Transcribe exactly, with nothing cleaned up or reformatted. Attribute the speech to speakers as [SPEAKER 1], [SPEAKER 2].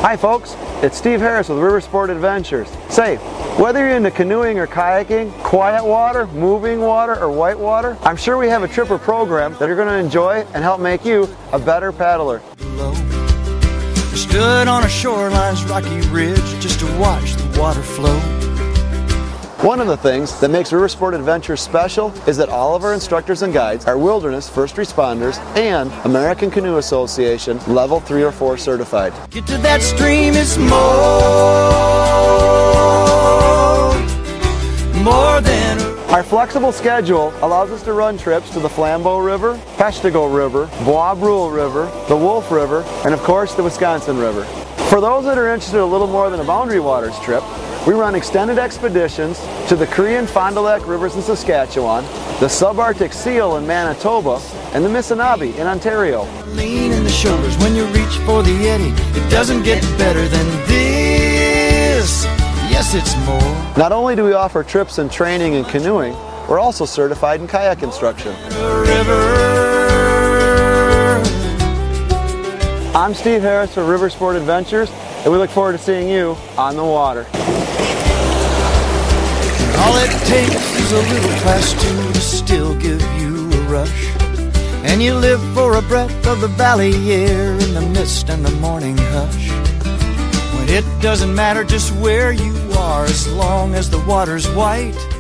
[SPEAKER 1] Hi folks, it's Steve Harris with River Sport Adventures. Say, whether you're into canoeing or kayaking, quiet water, moving water, or white water, I'm sure we have a trip or program that you're going to enjoy and help make you a better paddler.
[SPEAKER 2] Stood on a shoreline's rocky ridge just to watch the water flow.
[SPEAKER 1] One of the things that makes River Sport Adventures special is that all of our instructors and guides are wilderness first responders and American Canoe Association level three or four certified.
[SPEAKER 2] Get to that stream, it's more, more than a...
[SPEAKER 1] Our flexible schedule allows us to run trips to the Flambeau River, Peshtigo River, Bois Brule River, the Wolf River, and of course the Wisconsin River. For those that are interested in a little more than a Boundary Waters trip, we run extended expeditions to the Cree Fond du Lac rivers in Saskatchewan, the Subarctic Seal in Manitoba, and the Missinaibi in Ontario.
[SPEAKER 2] Lean in the shoulders when you reach for the eddy. It doesn't get better than this. Yes, it's more.
[SPEAKER 1] Not only do we offer trips and training in canoeing, we're also certified in kayak instruction.
[SPEAKER 2] River.
[SPEAKER 1] I'm Steve Harris for River Sport Adventures, and we look forward to seeing you on the water.
[SPEAKER 2] All it takes is a little class two to still give you a rush. And you live for a breath of the valley air in the mist and the morning hush. When it doesn't matter just where you are as long as the water's white.